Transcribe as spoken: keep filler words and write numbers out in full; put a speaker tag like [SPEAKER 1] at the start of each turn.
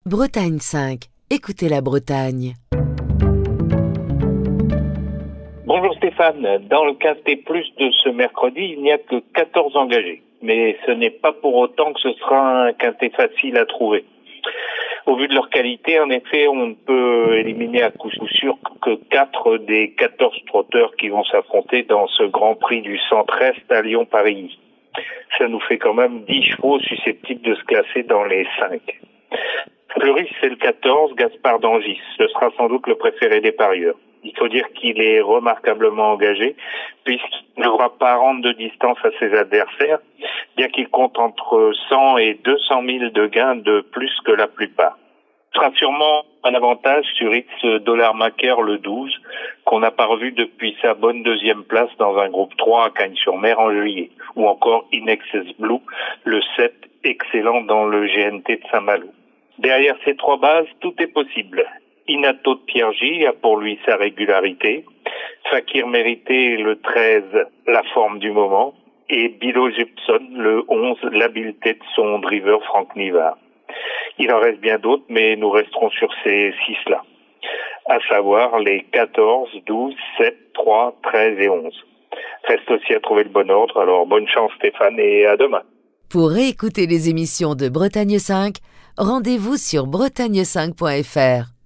[SPEAKER 1] Bretagne cinq. Écoutez la Bretagne.
[SPEAKER 2] Bonjour Stéphane, dans le Quintet Plus de ce mercredi, il n'y a que quatorze engagés. Mais ce n'est pas pour autant que ce sera un Quintet facile à trouver. Au vu de leur qualité, en effet, on ne peut éliminer à coup sûr que quatre des quatorze trotteurs qui vont s'affronter dans ce Grand Prix du Centre-Est à Lyon-Paris. Ça nous fait quand même dix chevaux susceptibles de se classer dans les cinq. Le risque, c'est le quatorze, Gaspard d'Angis. Ce sera sans doute le préféré des parieurs. Il faut dire qu'il est remarquablement engagé, puisqu'il ne devra pas rendre de distance à ses adversaires, bien qu'il compte entre cent et deux cent mille de gains de plus que la plupart. Ce sera sûrement un avantage sur X Dollar Maker le douze, qu'on n'a pas revu depuis sa bonne deuxième place dans un groupe trois à Cagnes-sur-Mer en juillet, ou encore Inexcess Blue, le sept, excellent dans le G N T de Saint-Malo. Derrière ces trois bases, tout est possible. Inato de Pierre J a pour lui sa régularité. Fakir Mérité, le treize, la forme du moment. Et Bilo Jepson, le onze, l'habileté de son driver Franck Nivard. Il en reste bien d'autres, mais nous resterons sur ces six-là. À savoir les quatorze, douze, sept, trois, treize et onze. Reste aussi à trouver le bon ordre. Alors bonne chance Stéphane et à demain.
[SPEAKER 1] Pour réécouter les émissions de Bretagne cinq, rendez-vous sur bretagne cinq point f r.